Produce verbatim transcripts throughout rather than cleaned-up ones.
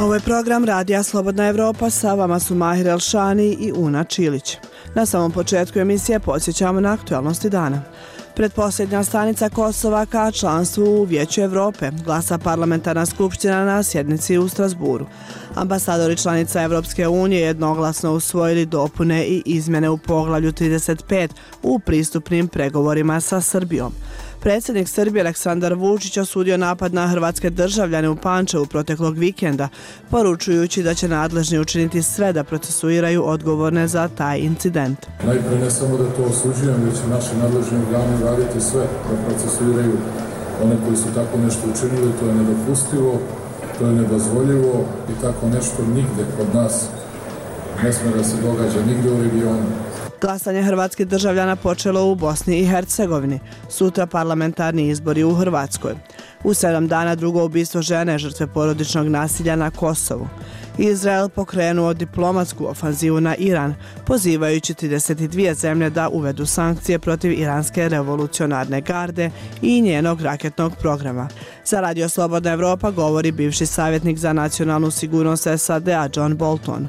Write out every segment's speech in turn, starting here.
Ovo je program Radija Slobodna Evropa, sa vama su Mahir Elšani i Una Čilić. Na samom početku emisije podsjećamo na aktualnosti dana. Pretposljednja stanica Kosova ka članstvu u Vijeću Evrope glasa parlamentarna skupština na sjednici u Strasburu. Ambasadori članica Evropske unije jednoglasno usvojili dopune i izmjene u poglavlju trideset pet u pristupnim pregovorima sa Srbijom. Predsjednik Srbije Aleksandar Vučić osudio napad na hrvatske državljane u Pančevu proteklog vikenda, poručujući da će nadležni učiniti sve da procesuiraju odgovorne za taj incident. Najprije ne samo da to osuđujem, već i naši nadležni organi raditi sve da procesuiraju one koji su tako nešto učinili. To je nedopustivo, to je nedozvoljivo i tako nešto nigde kod nas ne smije da se događa, nigde u regionu. Glasanje hrvatskih državljana počelo u Bosni i Hercegovini, sutra parlamentarni izbori u Hrvatskoj. U sedam dana drugo ubistvo žene žrtve porodičnog nasilja na Kosovu. Izrael pokrenuo diplomatsku ofanzivu na Iran, pozivajući trideset dvije zemlje da uvedu sankcije protiv iranske revolucionarne garde i njenog raketnog programa. Za Radio Slobodna Evropa govori bivši savjetnik za nacionalnu sigurnost S A D-a John Bolton.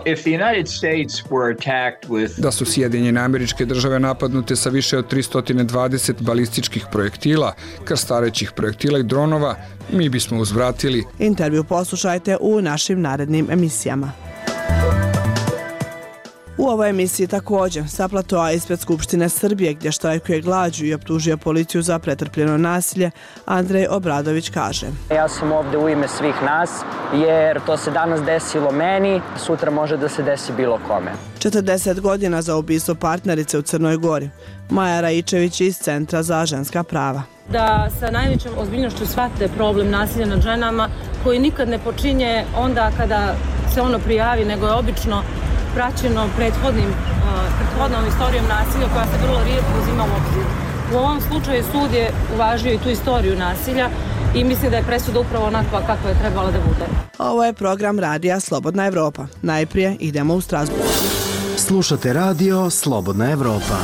Da su Sjedinjene Američke Države napadnute sa više od tristo dvadeset balističkih projektila, krstarećih projektila i dronova, mi bismo uzvratili. Intervju poslušajte u našim narednim emisijama. U ovoj emisiji također sa platoa ispred Skupštine Srbije, gdje štrajkuje glađu i optužio policiju za pretrpljeno nasilje, Andrej Obradović kaže: Ja sam ovdje u ime svih nas, jer to se danas desilo meni, sutra može da se desi bilo kome. četrdeset godina za ubistvo partnerice u Crnoj Gori. Maja Raičević iz Centra za ženska prava. Da sa najvećom ozbiljnošću shvate problem nasilja nad ženama, koji nikad ne počinje onda kada se ono prijavi, nego je obično praćeno prethodnim, prethodnom istorijom nasilja koja se vrlo rijetko uzima u obzir. U ovom slučaju sud je uvažio i tu istoriju nasilja i mislim da je presuda upravo onakva kakva je trebala da bude. Ovo je program Radija Slobodna Evropa. Najprije idemo u Strasbourg. Slušate Radio Slobodna Evropa.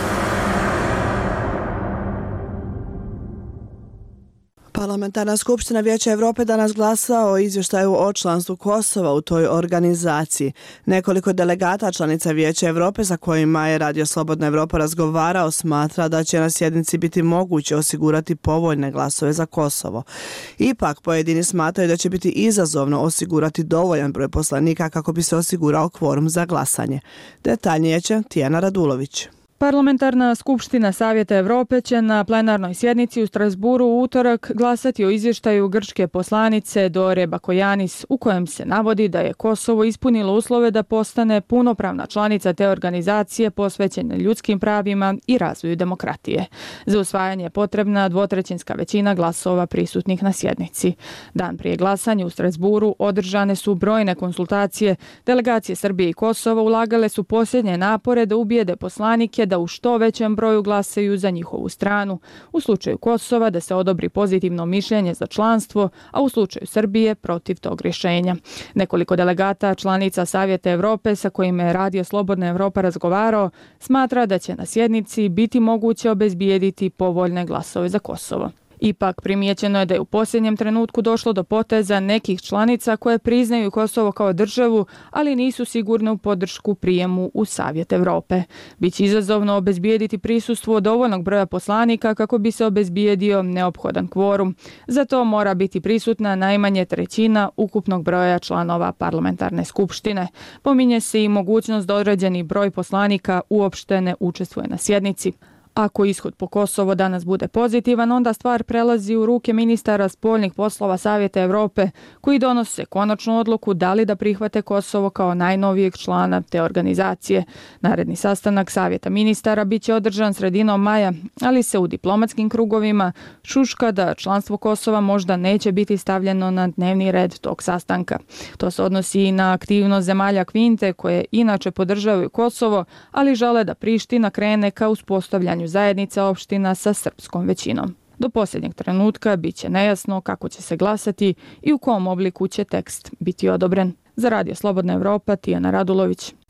Parlamentarna skupština Vijeća Evrope danas glasa o izvještaju o članstvu Kosova u toj organizaciji. Nekoliko delegata članica Vijeća Evrope sa kojima je Radio Slobodna Evropa razgovarao smatra da će na sjednici biti moguće osigurati povoljne glasove za Kosovo. Ipak pojedini smatraju da će biti izazovno osigurati dovoljan broj poslanika kako bi se osigurao kvorum za glasanje. Detaljnije će Tijana Radulović. Parlamentarna skupština Savjeta Evrope će na plenarnoj sjednici u Strasburu u utorak glasati o izvještaju grčke poslanice Dore Bakojanis, u kojem se navodi da je Kosovo ispunilo uslove da postane punopravna članica te organizacije posvećene ljudskim pravima i razvoju demokratije. Za usvajanje je potrebna dvotrećinska većina glasova prisutnih na sjednici. Dan prije glasanja u Strasburu održane su brojne konsultacije. Delegacije Srbije i Kosova ulagale su posljednje napore da ubijede poslanike da u što većem broju glasaju za njihovu stranu. U slučaju Kosova da se odobri pozitivno mišljenje za članstvo, a u slučaju Srbije protiv tog rješenja. Nekoliko delegata članica Savjeta Evrope sa kojima je Radio Slobodna Evropa razgovarao smatra da će na sjednici biti moguće obezbijediti povoljne glasove za Kosovo. Ipak primijećeno je da je u posljednjem trenutku došlo do poteza nekih članica koje priznaju Kosovo kao državu, ali nisu sigurne u podršku prijemu u Savjet Evrope. Biće izazovno obezbijediti prisustvo dovoljnog broja poslanika kako bi se obezbijedio neophodan kvorum. Za to mora biti prisutna najmanje trećina ukupnog broja članova parlamentarne skupštine. Pominje se i mogućnost da određeni broj poslanika uopšte ne učestvuje na sjednici. Ako ishod po Kosovo danas bude pozitivan, onda stvar prelazi u ruke ministara spoljnih poslova Savjeta Evrope, koji donose konačnu odluku da li da prihvate Kosovo kao najnovijeg člana te organizacije. Naredni sastanak Savjeta ministara biće održan sredinom maja, ali se u diplomatskim krugovima šuška da članstvo Kosova možda neće biti stavljeno na dnevni red tog sastanka. To se odnosi i na aktivnost zemalja Kvinte, koje inače podržavaju Kosovo, ali žele da Priština krene ka uspostavljanju zajednica opština sa srpskom većinom. Do posljednjeg trenutka bit će nejasno kako će se glasati i u kom obliku će tekst biti odobren. Za Radio Slobodna Evropa, Tijana Radulović.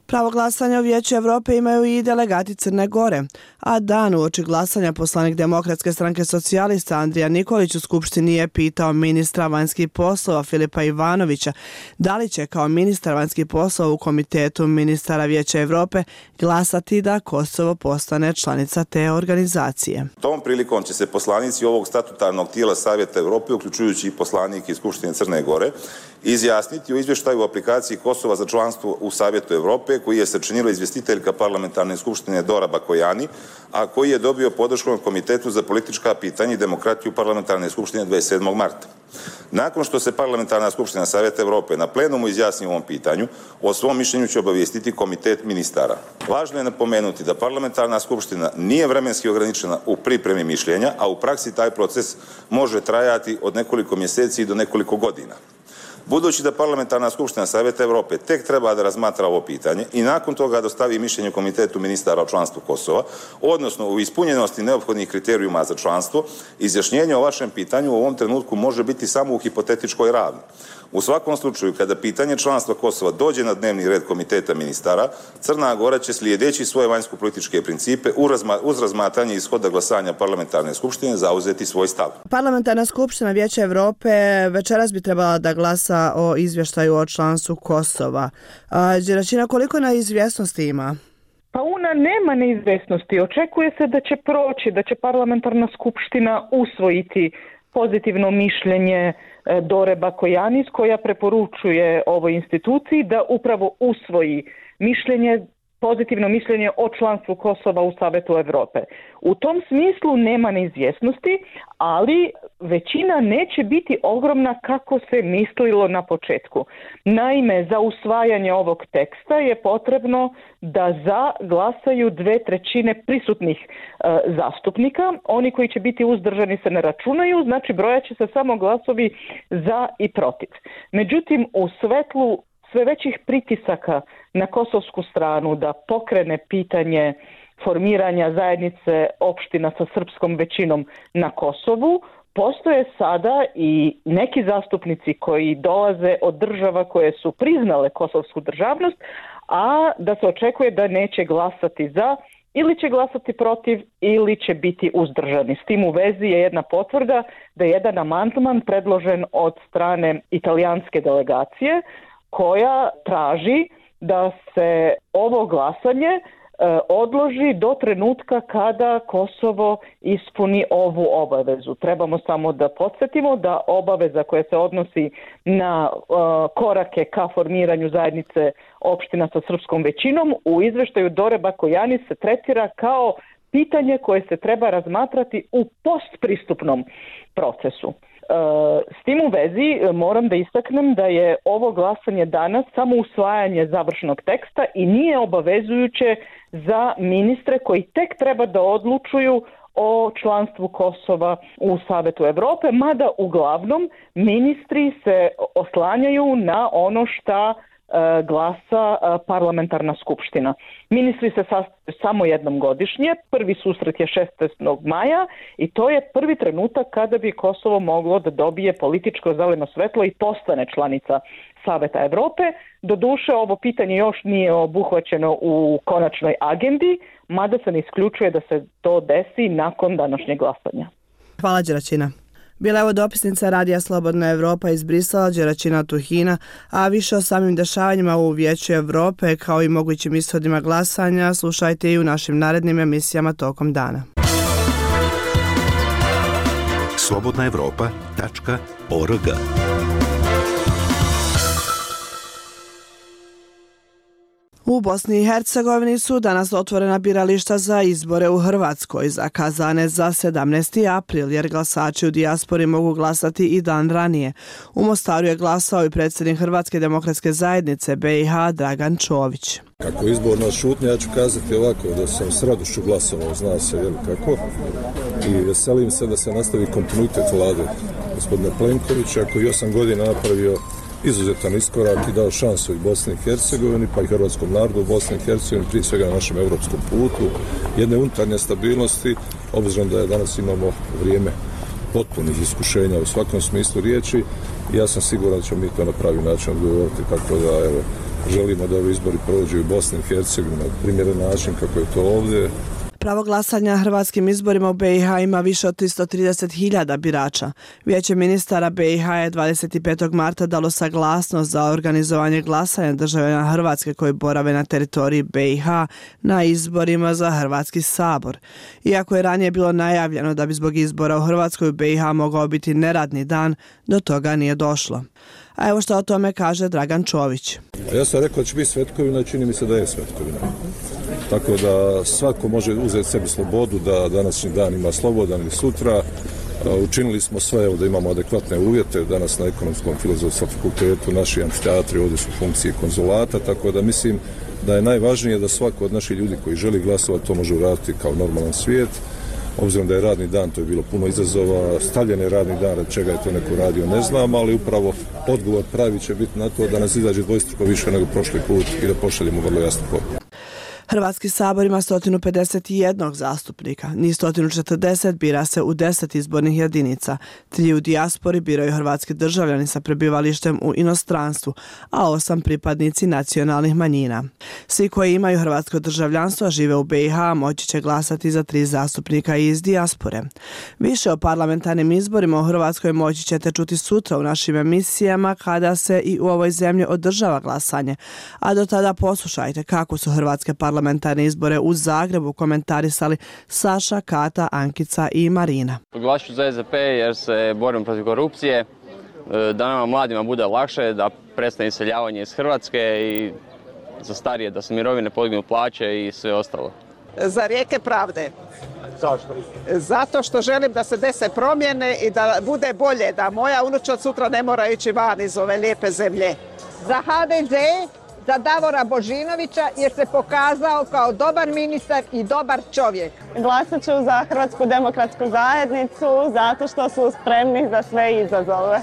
Pravo glasanja u Vijeću Evrope imaju i delegati Crne Gore, a dan uoči glasanja poslanik Demokratske stranke socijalista Andrija Nikolić u Skupštini je pitao ministra vanjskih poslova Filipa Ivanovića da li će kao ministar vanjskih poslova u Komitetu ministara Vijeća Evrope glasati da Kosovo postane članica te organizacije. Tom prilikom će se poslanici ovog statutarnog tijela Savjeta Evrope, uključujući i poslanike iz Skupštine Crne Gore, izjasniti o izvještaju o aplikaciji Kosova za članstvo u Savjetu Evrope, koji je sačinila izvjestiteljka parlamentarne skupštine Dora Bakojani, a koji je dobio podršku od Komitetu za politička pitanja i demokratiju parlamentarne skupštine dvadeset sedmog marta. Nakon što se parlamentarna skupština Savjeta Evrope na plenumu izjasni o ovom pitanju, o svom mišljenju će obavijestiti Komitet ministara. Važno je napomenuti da parlamentarna skupština nije vremenski ograničena u pripremi mišljenja, a u praksi taj proces može trajati od nekoliko mjeseci do nekoliko godina. Budući da parlamentarna skupština Savjeta Evrope tek treba da razmatra ovo pitanje i nakon toga dostavi mišljenje Komitetu ministara o članstvu Kosova, odnosno u ispunjenosti neophodnih kriterijuma za članstvo, izjašnjenje o vašem pitanju u ovom trenutku može biti samo u hipotetičkoj ravni. U svakom slučaju, kada pitanje članstva Kosova dođe na dnevni red Komiteta ministara, Crna Gora će slijedeći svoje vanjsko-političke principe uz razmatranje ishoda glasanja parlamentarne skupštine zauzeti svoj stav. Parlamentarna skupština Vijeća Evrope večeras bi trebala da glasa o izvještaju o članstvu Kosova. Đeračina, koliko neizvjesnosti ima? Pa una nema neizvjesnosti. Očekuje se da će proći, da će parlamentarna skupština usvojiti pozitivno mišljenje Dore Bakojanis, koja preporučuje ovoj instituciji da upravo usvoji mišljenje, pozitivno mišljenje o članstvu Kosova u Savetu Evrope. U tom smislu nema neizvjesnosti, ali većina neće biti ogromna kako se mislilo na početku. Naime, za usvajanje ovog teksta je potrebno da za glasaju dve trećine prisutnih e, zastupnika. Oni koji će biti uzdržani se ne računaju, znači brojat će se samo glasovi za i protiv. Međutim, u svetlu sve većih pritisaka na kosovsku stranu da pokrene pitanje formiranja zajednice opština sa srpskom većinom na Kosovu, postoje sada i neki zastupnici koji dolaze od država koje su priznale kosovsku državnost, a da se očekuje da neće glasati za ili će glasati protiv ili će biti uzdržani. S tim u vezi je jedna potvrda da je jedan amandman predložen od strane italijanske delegacije koja traži da se ovo glasanje e, odloži do trenutka kada Kosovo ispuni ovu obavezu. Trebamo samo da podsjetimo da obaveza koja se odnosi na e, korake ka formiranju zajednice opština sa srpskom većinom u izveštaju Dore Bakojanis se tretira kao pitanje koje se treba razmatrati u postpristupnom procesu. S tim u vezi moram da istaknem da je ovo glasanje danas samo usvajanje završnog teksta i nije obavezujuće za ministre koji tek treba da odlučuju o članstvu Kosova u Savetu Evrope, mada uglavnom ministri se oslanjaju na ono šta glasa parlamentarna skupština. Ministri se sastaju samo jednom godišnje, prvi susret je šesnaestog maja i to je prvi trenutak kada bi Kosovo moglo da dobije političko zeleno svetlo i postane članica Saveta Evrope. Doduše, ovo pitanje još nije obuhvaćeno u konačnoj agendi, mada se ne isključuje da se to desi nakon današnjeg glasanja. Hvala, Đeračina. Bila je ovo dopisnica Radija Slobodna Evropa iz Brisela, Đeračina Tuhina, a više o samim dešavanjima u Vijeću Evrope kao i mogućim ishodima glasanja slušajte i u našim narednim emisijama tokom dana. slobodna evropa tačka org U Bosni i Hercegovini su danas otvorena birališta za izbore u Hrvatskoj, zakazane za sedamnaesti april, jer glasači u dijaspori mogu glasati i dan ranije. U Mostaru je glasao i predsjednik Hrvatske demokratske zajednice B i H Dragan Čović. Kako je izborna šutnja, ja ću kazati ovako, da sam s radošću glasovao, zna se jel kako, i veselim se da se nastavi kontinuitet vlade gospodina Plenkovića, koji osam godina napravio izuzetan iskorak i dao šansu i Bosni i Hercegovini, pa i hrvatskom narodu u Bosni i Hercegovini, prije svega na našem evropskom putu, jedne unutarnje stabilnosti, obzirom da je danas imamo vrijeme potpunih iskušenja u svakom smislu riječi. Ja sam siguran da ćemo mi to na pravi način odgovoriti, kako da evo, želimo da ovi izbori prođu u Bosni i Hercegovini na primjeren način kako je to ovdje. Pravo glasanja na hrvatskim izborima u be i ha ima više od tristo trideset hiljada birača. Vijeće ministara be i ha je dvadeset petog marta dalo saglasnost za organizovanje glasanja državljana Hrvatske koji borave na teritoriji be i ha na izborima za Hrvatski sabor. Iako je ranije bilo najavljeno da bi zbog izbora u Hrvatskoj u be i ha mogao biti neradni dan, do toga nije došlo. A evo što o tome kaže Dragan Čović. Ja sam rekao da će biti svetkovina i čini mi se da je svetkovina. Tako da svako može uzeti sebi slobodu da današnji dan ima slobodan i sutra. Učinili smo sve evo, da imamo adekvatne uvjete. Danas na Ekonomskom filozofskom fakultetu naši amfiteatri ovdje su funkcije konzulata, tako da mislim da je najvažnije da svako od naših ljudi koji želi glasovati to može uraditi kao normalan svijet. Obzirom da je radni dan, to je bilo puno izazova, stavljen je radni dan, od čega je to neko radio, ne znam, ali upravo odgovor pravi će biti na to da nas izađe dvostruko više nego prošli put i da pošaljemo vrlo jasnu poruku. Hrvatski sabor ima sto pedeset jedan zastupnika, njih sto četrdeset bira se u deset izbornih jedinica, tri u dijaspori biraju hrvatski državljani sa prebivalištem u inostranstvu, a osam pripadnici nacionalnih manjina. Svi koji imaju hrvatsko državljanstvo, a žive u be i ha, moći će glasati za tri zastupnika iz dijaspore. Više o parlamentarnim izborima u Hrvatskoj moći ćete čuti sutra u našim emisijama kada se i u ovoj zemlji održava glasanje, a do tada poslušajte kako su hrvatske parlamentarne parlamentarne izbore u Zagrebu komentarisali Saša, Kata, Ankica i Marina. Glasit ću za es de pe jer se borimo protiv korupcije, da nama mladima bude lakše, da prestane iseljavanje iz Hrvatske i za starije da se mirovine podignu, plaće i sve ostalo. Za rijeke pravde. Zašto? Zato što želim da se dese promjene i da bude bolje, da moja unuča od sutra ne mora ići van iz ove lijepe zemlje. Za ha de ze, za Davora Božinovića jer se pokazao kao dobar ministar i dobar čovjek. Glasat ću za Hrvatsku demokratsku zajednicu zato što su spremni za sve izazove.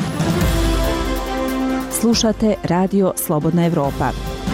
Slušate Radio Slobodna Evropa.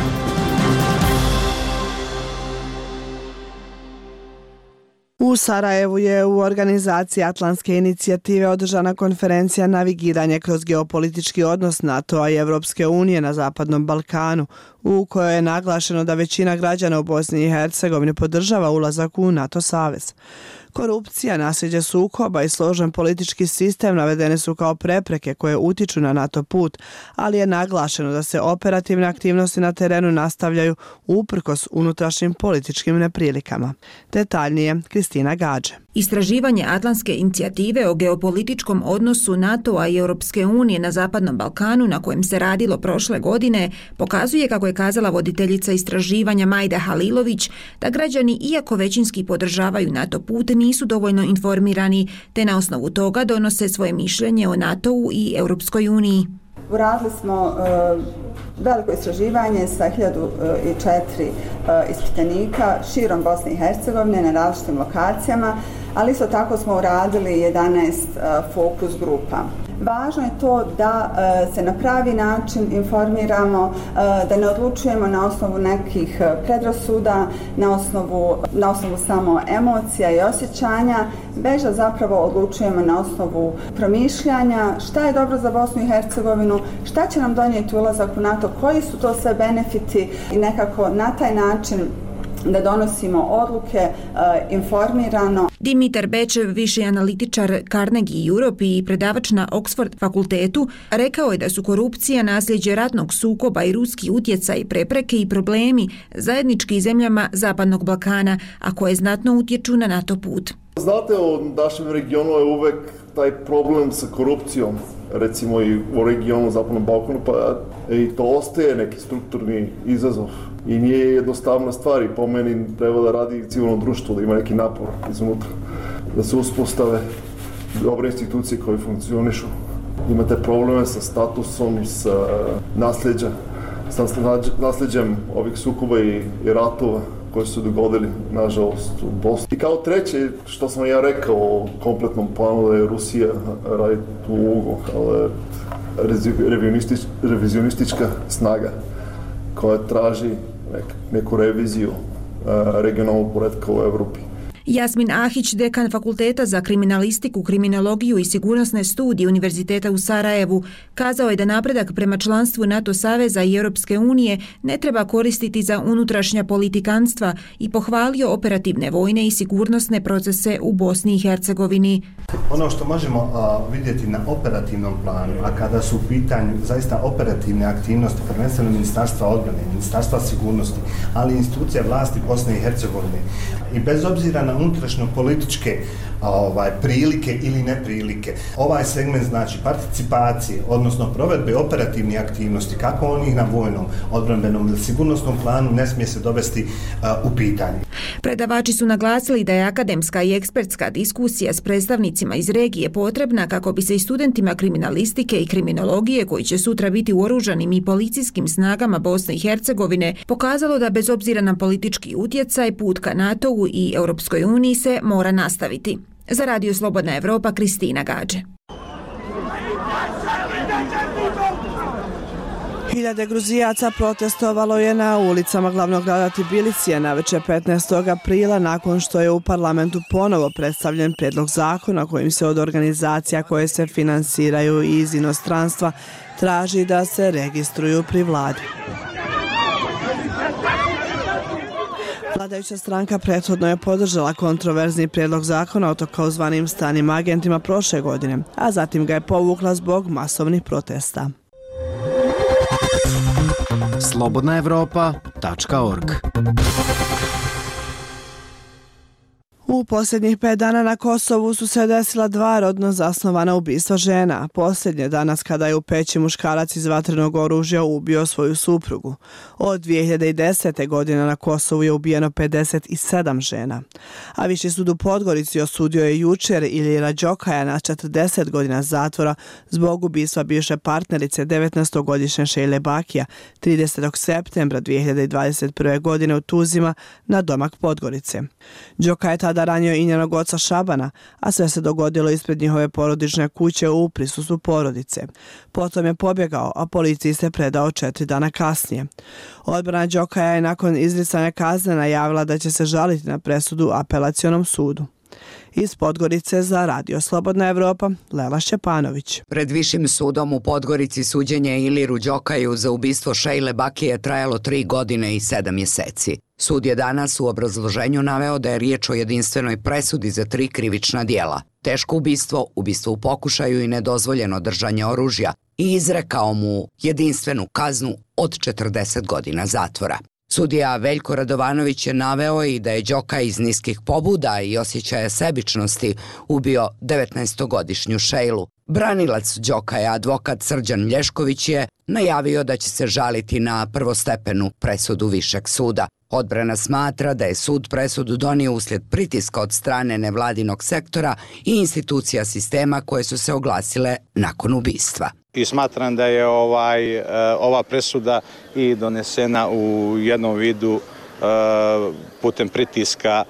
U Sarajevu je u organizaciji Atlantske inicijative održana konferencija Navigiranje kroz geopolitički odnos NATO-a i Evropske unije na Zapadnom Balkanu, u kojoj je naglašeno da većina građana u Bosni i Hercegovini podržava ulazak u NATO savez. Korupcija, nasljeđe sukoba i složen politički sistem navedene su kao prepreke koje utiču na NATO put, ali je naglašeno da se operativne aktivnosti na terenu nastavljaju uprkos unutrašnjim političkim neprilikama. Detaljnije, Kristina Gađe. Istraživanje Atlantske inicijative o geopolitičkom odnosu NATO-a i Europske unije na Zapadnom Balkanu, na kojem se radilo prošle godine, pokazuje, kako je kazala voditeljica istraživanja Majda Halilović, da građani, iako većinski podržavaju NATO put, nisu dovoljno informirani, te na osnovu toga donose svoje mišljenje o NATO-u i Europskoj uniji. Uradili smo uh, veliko istraživanje sa hiljadu četiri uh, ispitanika širom Bosne i Hercegovine na različitim lokacijama, ali isto tako smo uradili jedanaest uh, fokus grupa. Važno je to da uh, se na pravi način informiramo, uh, da ne odlučujemo na osnovu nekih predrasuda, na osnovu, na osnovu samo emocija i osjećanja, već da zapravo odlučujemo na osnovu promišljanja šta je dobro za Bosnu i Hercegovinu, šta će nam donijeti ulazak u NATO, koji su to sve benefiti i nekako na taj način da donosimo odluke uh, informirano. Dimitar Bečev, viši analitičar Carnegie Europe i predavač na Oxford fakultetu, rekao je da su korupcija, nasljeđe ratnog sukoba i ruski utjecaj, prepreke i problemi zajednički zemljama Zapadnog Balkana, a koje znatno utječu na NATO put. Znate, u našem regionu je uvek taj problem sa korupcijom, recimo i u regionu Zapadnom Balkanu, pa i to ostaje neki strukturni izazov. I nije jednostavna stvar i po meni treba da radi civilno društvo, da ima neki napor iznutra, da se uspostave dobre institucije koje funkcionišu. Imate probleme sa statusom, sa nasljeđa, sa nasljeđem ovih sukoba i, i ratova koji su dogodili, nažalost, u Bosni. I kao treće, što sam ja rekao o kompletnom planu, da je Rusija radi tu ulogu, kao revionistič, revizionistička snaga koja traži nek, neku reviziju uh, regionalnog poretka u Evropi. Jasmin Ahić, dekan Fakulteta za kriminalistiku, kriminologiju i sigurnosne studije Univerziteta u Sarajevu, kazao je da napredak prema članstvu NATO saveza i Europske unije ne treba koristiti za unutrašnja politikanstva i pohvalio operativne vojne i sigurnosne procese u Bosni i Hercegovini. Ono što možemo a, vidjeti na operativnom planu, a kada su u pitanju zaista operativne aktivnosti, prvenstveno Ministarstva odbrane, Ministarstva sigurnosti, ali i institucija vlasti Bosne i Hercegovine, i bez obzira na unutrašnjo političke ovaj, prilike ili neprilike, ovaj segment znači participacije, odnosno provedbe operativnih aktivnosti, kako onih na vojnom, odbrambenom ili sigurnosnom planu, ne smije se dovesti a, u pitanje. Predavači su naglasili da je akademska i ekspertska diskusija s predstavnicima iz regije potrebna kako bi se i studentima kriminalistike i kriminologije koji će sutra biti u oružanim i policijskim snagama Bosne i Hercegovine pokazalo da bez obzira na politički utjecaj put ka NATO-u i Europskoj uniji se mora nastaviti. Za Radio Slobodna Evropa, Kristina Gađe. Hiljade Gruzijaca protestovalo je na ulicama glavnog grada Tbilisija navečer petnaestog aprila nakon što je u parlamentu ponovo predstavljen prijedlog zakona kojim se od organizacija koje se finansiraju iz inostranstva traži da se registruju pri vladi. Vladajuća stranka prethodno je podržala kontroverzni prijedlog zakona o takozvanim stranim agentima prošle godine, a zatim ga je povukla zbog masovnih protesta. slobodna evropa tačka org. U posljednjih pet dana na Kosovu su se desila dva rodno zasnovana ubistva žena. Posljednje danas kada je u Peći muškarac iz vatrenog oružja ubio svoju suprugu. Od dvije hiljade desete. godine na Kosovu je ubijeno pedeset sedam žena. A Viši sud u Podgorici osudio je jučer Ilira Đokaja na četrdeset godina zatvora zbog ubistva bivše partnerice devetnaestogodišnje Šejle Bakija tridesetog septembra dvije hiljade dvadeset prve. godine u Tuzima na domak Podgorice. Đoka je tada ranio i njenog oca Šabana, a sve se dogodilo ispred njihove porodične kuće u prisustvu porodice. Potom je pobjegao, a policiji se predao četiri dana kasnije. Odbrana Đokaja je nakon izricanja kazne najavila da će se žaliti na presudu apelacionom sudu. Iz Podgorice za Radio Slobodna Evropa, Lela Šćepanović. Pred Višim sudom u Podgorici suđenje Iliru Đokaju za ubistvo Šejle Bakije trajalo tri godine i sedam mjeseci. Sud je danas u obrazloženju naveo da je riječ o jedinstvenoj presudi za tri krivična dijela. Teško ubistvo, ubistvo u pokušaju i nedozvoljeno držanje oružja i izrekao mu jedinstvenu kaznu od četrdeset godina zatvora. Sudija Veljko Radovanović je naveo i da je Đokaj iz niskih pobuda i osjećaja sebičnosti ubio devetnaestogodišnju Šejlu. Branilac Đokaja, advokat Srđan Lješković, je najavio da će se žaliti na prvostepenu presudu Višeg suda. Odbrana smatra da je sud presudu donio uslijed pritiska od strane nevladinog sektora i institucija sistema koje su se oglasile nakon ubistva. I smatram da je ovaj, ova presuda i donesena u jednom vidu putem pritiska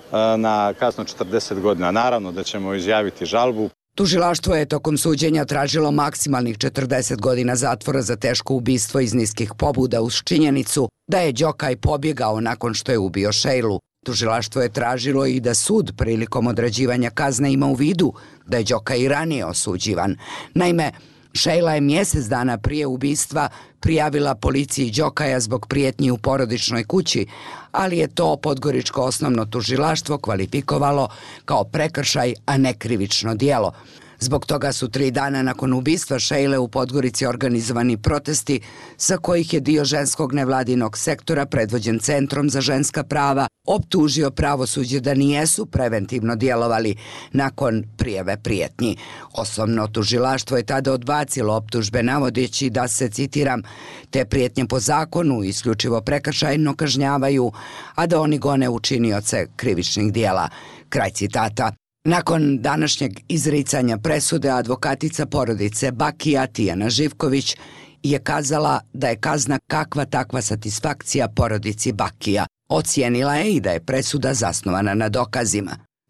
na kaznu četrdeset godina. Naravno da ćemo izjaviti žalbu. Tužilaštvo je tokom suđenja tražilo maksimalnih četrdeset godina zatvora za teško ubistvo iz niskih pobuda uz činjenicu da je Đokaj pobjegao nakon što je ubio Šejlu. Tužilaštvo je tražilo i da sud prilikom određivanja kazne ima u vidu da je Đokaj i ranije osuđivan. Naime, Šejla je mjesec dana prije ubistva prijavila policiji Đokaja zbog prijetnji u porodičnoj kući, ali je to Podgoričko osnovno tužilaštvo kvalifikovalo kao prekršaj, a ne krivično djelo. Zbog toga su tri dana nakon ubistva Šejle u Podgorici organizovani protesti sa kojih je dio ženskog nevladinog sektora predvođen Centrom za ženska prava optužio pravosuđe da nijesu preventivno djelovali nakon prijave prijetnji. Osnovno tužilaštvo je tada odbacilo optužbe navodeći da se, citiram, te prijetnje po zakonu isključivo prekršajno kažnjavaju, a da oni gone učinioce krivičnih djela. Kraj citata. Nakon današnjeg izricanja presude, advokatica porodice Bakija Tijana Živković je kazala da je kazna kakva takva satisfakcija porodici Bakija. Ocijenila je i da je presuda zasnovana na dokazima.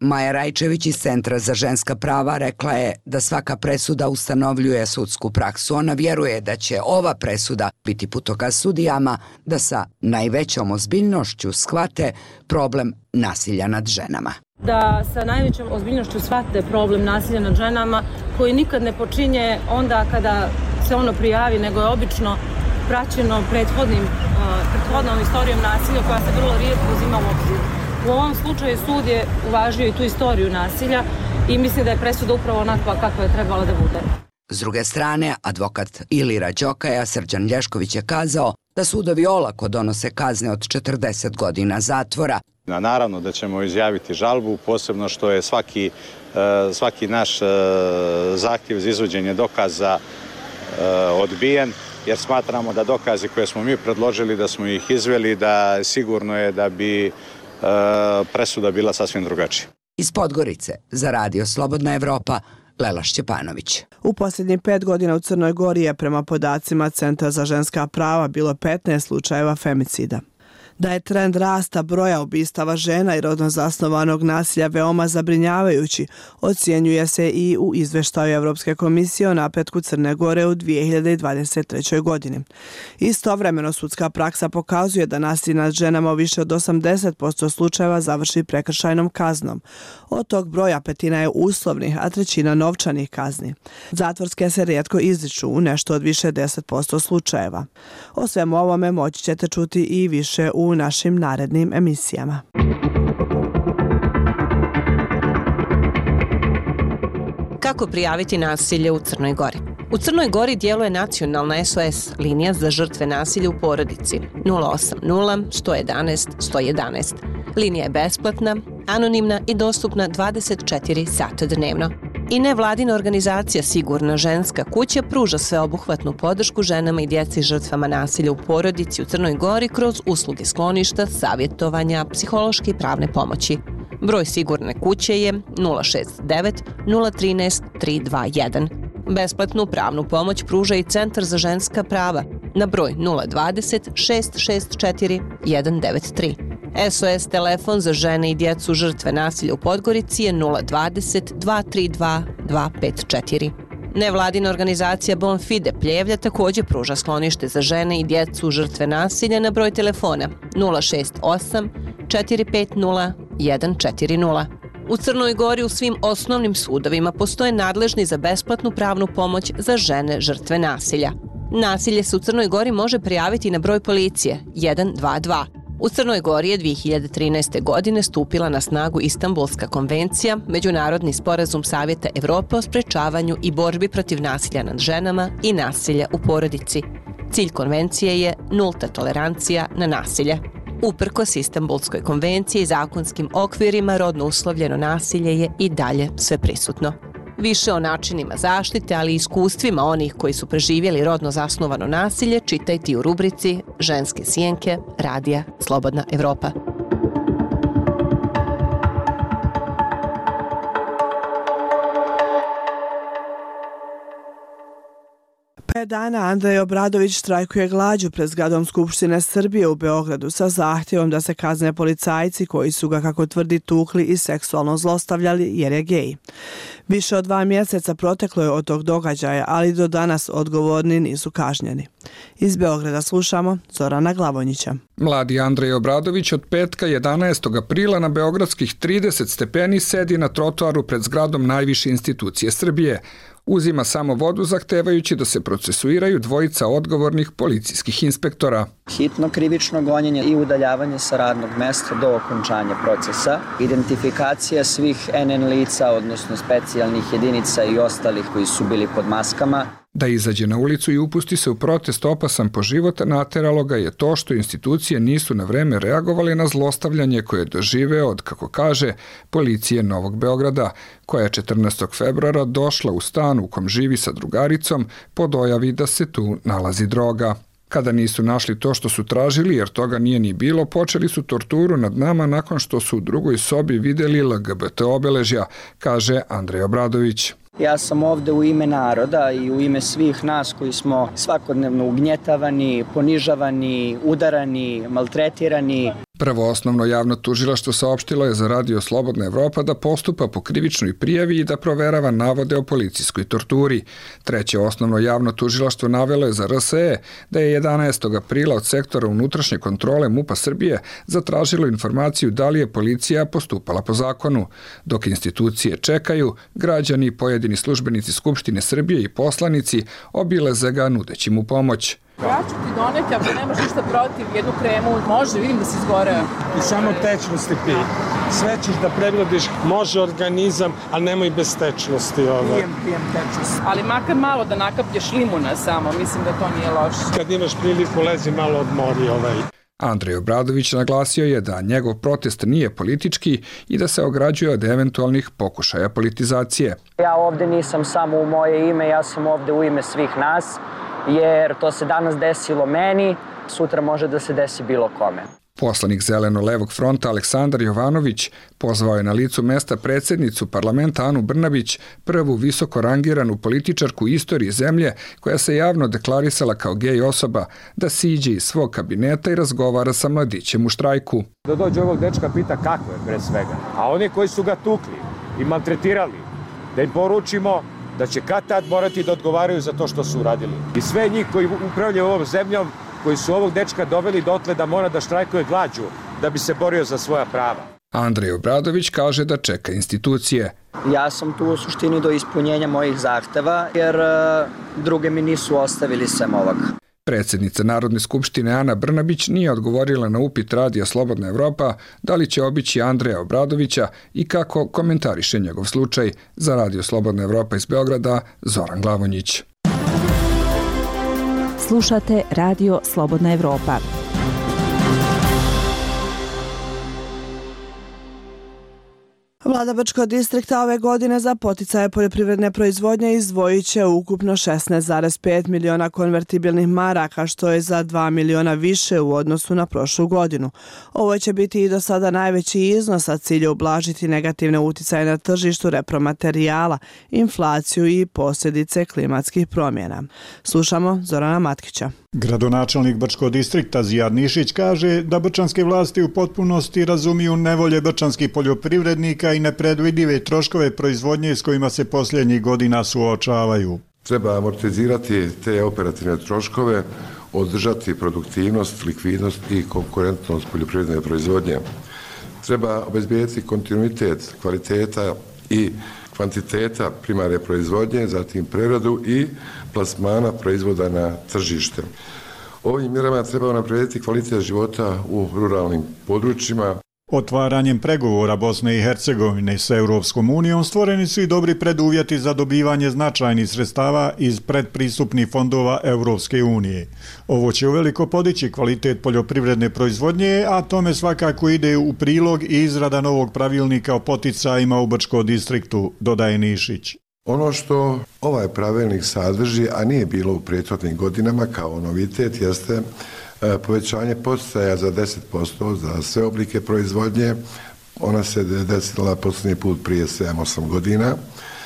Maja Rajčević iz Centra za ženska prava rekla je da svaka presuda ustanovljuje sudsku praksu. Ona vjeruje da će ova presuda biti putokaz sudijama da sa najvećom ozbiljnošću shvate problem nasilja nad ženama. Da sa najvećom ozbiljnošću shvate problem nasilja nad ženama koji nikad ne počinje onda kada se ono prijavi, nego je obično praćeno prethodnim, prethodnom istorijom nasilja koja se vrlo rijetko uzima u obzir. U ovom slučaju sud je uvažio i tu istoriju nasilja i mislim da je presuda upravo onakva kakva je trebala da bude. S druge strane, advokat Ilira Đokaja Srđan Lješković je kazao da sudovi olako donose kazne od četrdeset godina zatvora. Naravno da ćemo izjaviti žalbu, posebno što je svaki, svaki naš zahtjev za izvođenje dokaza odbijen, jer smatramo da dokazi koje smo mi predložili, da smo ih izveli, da sigurno je da bi presuda bila sasvim drugačija. Iz Podgorice za Radio Slobodna Evropa, Lela Šćepanović. U posljednjih pet godina u Crnoj Gori je prema podacima Centra za ženska prava bilo petnaest slučajeva femicida. Da je trend rasta broja ubistava žena i rodno zasnovanog nasilja veoma zabrinjavajući, ocjenjuje se i u izveštaju Evropske komisije o napretku Crne Gore u dvije hiljade dvadeset trećoj. godini. Istovremeno sudska praksa pokazuje da nasilje nad ženama u više od osamdeset posto slučajeva završi prekršajnom kaznom. Od tog broja petina je uslovnih, a trećina novčanih kazni. Zatvorske se rijetko izriču u nešto od više deset posto slučajeva. O svemu ovome moći ćete čuti i više u u našim narednim emisijama. Kako prijaviti nasilje u Crnoj Gori? U Crnoj Gori djeluje nacionalna S O S linija za žrtve nasilja u porodici nula osam nula, sto jedanaest, sto jedanaest. Linija je besplatna, anonimna i dostupna dvadeset četiri sata dnevno. I nevladina organizacija Sigurna ženska kuća pruža sveobuhvatnu podršku ženama i djeci žrtvama nasilja u porodici u Crnoj Gori kroz usluge skloništa, savjetovanja, psihološke i pravne pomoći. Broj Sigurne kuće je nula šest devet, nula jedan tri, tri dva jedan. Besplatnu pravnu pomoć pruža i Centar za ženska prava na broj nula dvadeset, šest šest četiri, jedan devet tri. S O S telefon za žene i djecu žrtve nasilja u Podgorici je nula dvadeset, dva tri dva, dva pet četiri. Nevladina organizacija Bonfide Pljevlja također pruža sklonište za žene i djecu žrtve nasilja na broj telefona nula šest osam, četiri pet nula, jedan četiri nula. U Crnoj Gori u svim osnovnim sudovima postoje nadležni za besplatnu pravnu pomoć za žene žrtve nasilja. Nasilje se u Crnoj Gori može prijaviti na broj policije jedan dva dva. U Crnoj Gori je dvije hiljade trinaeste. godine stupila na snagu Istanbulska konvencija, međunarodni sporazum Savjeta Evrope o sprečavanju i borbi protiv nasilja nad ženama i nasilja u porodici. Cilj konvencije je nulta tolerancija na nasilje. Uprkos Istanbulskoj konvenciji i zakonskim okvirima, rodno uslovljeno nasilje je i dalje sve prisutno. Više o načinima zaštite, ali i iskustvima onih koji su preživjeli rodno zasnovano nasilje čitajte u rubrici Ženske sjenke Radija Slobodna Evropa. Pet dana Andrej Obradović štrajkuje glađu pred zgradom Skupštine Srbije u Beogradu sa zahtjevom da se kazne policajci koji su ga, kako tvrdi, tukli i seksualno zlostavljali jer je gej. Više od dva mjeseca proteklo je od tog događaja, ali do danas odgovorni nisu kažnjeni. Iz Beograda slušamo Zorana Glavonjića. Mladi Andrej Obradović od petka jedanaestog aprila na beogradskih trideset stepeni sedi na trotoaru pred zgradom najviše institucije Srbije. Uzima samo vodu zahtevajući da se procesuiraju dvojica odgovornih policijskih inspektora. Hitno krivično gonjenje i udaljavanje sa radnog mesta do okončanja procesa, identifikacija svih N N lica, odnosno specijalnih jedinica i ostalih koji su bili pod maskama. Da izađe na ulicu i upusti se u protest opasan po život, nateralo ga je to što institucije nisu na vreme reagovali na zlostavljanje koje je doživeo od, kako kaže, policije Novog Beograda, koja je četrnaestog februara došla u stan u kom živi sa drugaricom po dojavi da se tu nalazi droga. Kada nisu našli to što su tražili, jer toga nije ni bilo, počeli su torturu nad nama nakon što su u drugoj sobi vidjeli L G B T obeležja, kaže Andrej Obradović. Ja sam ovde u ime naroda i u ime svih nas koji smo svakodnevno ugnjetavani, ponižavani, udarani, maltretirani. Prvo osnovno javno tužilaštvo saopštilo je za Radio Slobodna Evropa da postupa po krivičnoj prijavi i da proverava navode o policijskoj torturi. Treće osnovno javno tužilaštvo navelo je za R S E da je jedanaestog aprila od sektora unutrašnje kontrole MUP-a Srbije zatražilo informaciju da li je policija postupala po zakonu. Dok institucije čekaju, građani, pojedini službenici Skupštine Srbije i poslanici obileze ga nudeći mu pomoć. Ja ću ti doneti, ako nemaš ništa protiv, jednu kremu, može, vidim da si izgoreo. I samo tečnosti pi. Sve ćeš da pregledaš, može organizam, ali nemoj bez tečnosti. Ovaj. Pijem, pijem tečnost. Ali makar malo da nakaplješ limuna samo, mislim da to nije loše. Kad imaš priliku, lezi malo odmori ovaj. Andrej Obradović naglasio je da njegov protest nije politički i da se ograđuje od eventualnih pokušaja politizacije. Ja ovde nisam samo u moje ime, ja sam ovde u ime svih nas, jer to se danas desilo meni, sutra može da se desi bilo kome. Poslanik Zeleno-levog fronta Aleksandar Jovanović pozvao je na licu mesta predsjednicu parlamenta Anu Brnabić, prvu visoko rangiranu političarku istorije zemlje koja se javno deklarisala kao gej osoba, da siđe iz svog kabineta i razgovara sa mladićem u štrajku. Da dođe ovog dečka pita kako je pre svega, a oni koji su ga tukli i maltretirali, da im poručimo da će kad tad morati da odgovaraju za to što su uradili. I sve njih koji upravljaju ovom zemljom, koji su ovog dečka doveli dotle da mora da štrajkuje glađu da bi se borio za svoja prava. Andrej Obradović kaže da čeka institucije. Ja sam tu u suštini do ispunjenja mojih zahteva, jer druge mi nisu ostavili sem ovog. Predsjednica Narodne skupštine Ana Brnabić nije odgovorila na upit Radija Slobodna Evropa da li će obići Andreja Obradovića i kako komentariše njegov slučaj. Za Radio Slobodna Evropa iz Beograda, Zoran Glavonjić. Slušate Radio Slobodna Evropa. Vlada Brčkog distrikta ove godine za poticaje poljoprivredne proizvodnje izdvojit će ukupno šesnaest zarez pet miliona konvertibilnih maraka, što je za dva miliona više u odnosu na prošlu godinu. Ovo će biti i do sada najveći iznos, a cilj je ublažiti negativne uticaje na tržištu repromaterijala, inflaciju i posljedice klimatskih promjena. Slušamo Zorana Matkića. Gradonačelnik Brčkog distrikta Zijad Nišić kaže da brčanske vlasti u potpunosti razumiju nevolje brčanskih poljoprivrednika i nepredvidive troškove proizvodnje s kojima se posljednjih godina suočavaju. Treba amortizirati te operativne troškove, održati produktivnost, likvidnost i konkurentnost poljoprivredne proizvodnje. Treba obezbijeti kontinuitet kvaliteta i kvantiteta primarne proizvodnje, zatim preradu i plasmana proizvoda na tržište. Ovim mjerama treba unaprijediti kvalitet života u ruralnim područjima. Otvaranjem pregovora Bosne i Hercegovine s Europskom unijom stvoreni su i dobri preduvjeti za dobivanje značajnih sredstava iz predpristupnih fondova Europske unije. Ovo će uveliko podići kvalitet poljoprivredne proizvodnje, a tome svakako ide u prilog i izrada novog pravilnika o poticajima u Brčkom distriktu, dodaje Nišić. Ono što ovaj pravilnik sadrži, a nije bilo u prethodnim godinama kao novitet, jeste povećanje poticaja za deset posto za sve oblike proizvodnje. Ona se desila posljednji put prije sedam osam godina.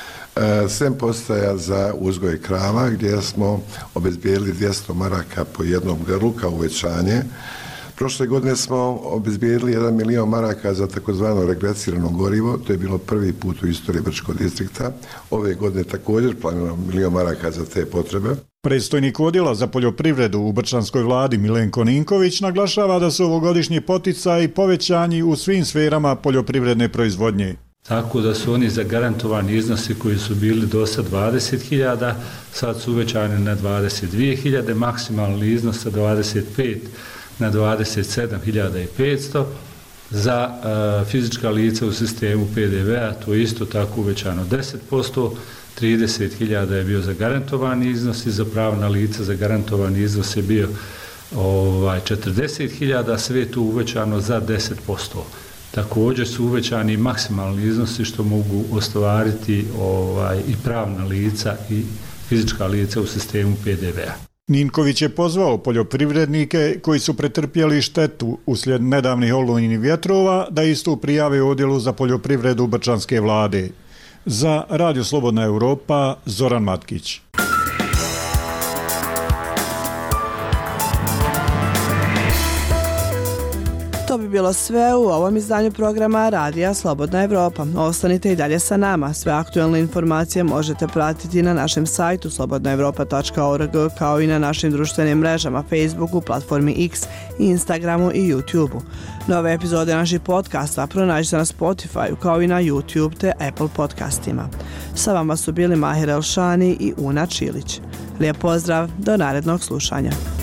Sem poticaja za uzgoj krava, gdje smo obezbijedili dvjesto maraka po jednom grlu kao uvećanje. Prošle godine smo obezbijedili jedan milion maraka za takozvano regresirano gorivo, to je bilo prvi put u istoriji Brčkog distrikta. Ove godine također planiramo milion maraka za te potrebe. Predstojnik odjela za poljoprivredu u brčanskoj vladi Milenko Ninković naglašava da su ovogodišnji poticaji povećani u svim sferama poljoprivredne proizvodnje. Tako da su oni zagarantovani iznosi koji su bili do sad dvadeset hiljada, sad su uvećani na dvadeset dvije hiljade, maksimalni iznos sa dvadeset pet na dvadeset sedam hiljada petsto. Za uh, fizička lica u sistemu P D V-a to je isto tako uvećano deset posto, trideset hiljada je bio zagarantovani iznos i za pravna lica zagarantovani iznos je bio ovaj, četrdeset hiljada, sve je tu uvećano za deset posto. Također su uvećani maksimalni iznosi što mogu ostvariti ovaj, i pravna lica i fizička lica u sistemu P D V-a. Ninković je pozvao poljoprivrednike koji su pretrpjeli štetu uslijed nedavnih olujnih vjetrova da istu prijave odjelu za poljoprivredu brčanske vlade. Za Radio Slobodna Evropa, Zoran Matkić. To bi bilo sve u ovom izdanju programa Radija Slobodna Evropa. Ostanite i dalje sa nama. Sve aktualne informacije možete pratiti na našem sajtu slobodna evropa tačka org kao i na našim društvenim mrežama Facebooku, platformi X, Instagramu i YouTubeu. Nove epizode naših podcasta pronađite na Spotify kao i na YouTube te Apple podcastima. Sa vama su bili Mahir Elšani i Una Čilić. Lijep pozdrav, do narednog slušanja.